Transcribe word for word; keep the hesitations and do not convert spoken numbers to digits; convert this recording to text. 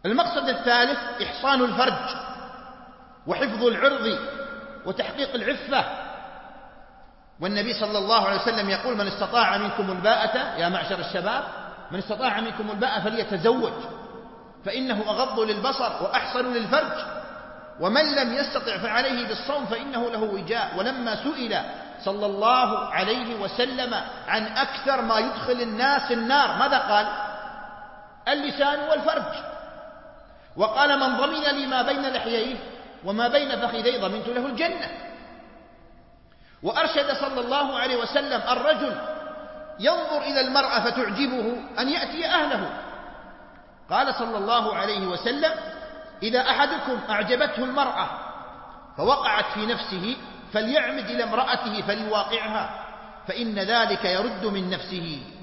المقصد الثالث إحصان الفرج وحفظ العرض وتحقيق العفة. والنبي صلى الله عليه وسلم يقول: من استطاع منكم الباءة، يا معشر الشباب، من استطاع منكم الباءة فليتزوج فإنه أغض للبصر وأحصن للفرج، ومن لم يستطع فعليه بالصوم فإنه له وجاء. ولما سئل صلى الله عليه وسلم عن أكثر ما يدخل الناس النار ماذا قال؟ اللسان والفرج. وقال: من ضمن لي ما بين لحييه وما بين فخذيه ضمنت له الجنة. وأرشد صلى الله عليه وسلم الرجل ينظر إلى المرأة فتعجبه أن يأتي أهله. قال صلى الله عليه وسلم: إذا أحدكم أعجبته المرأة فوقعت في نفسه فليعمد إلى امرأته فليواقعها، فإن ذلك يرد من نفسه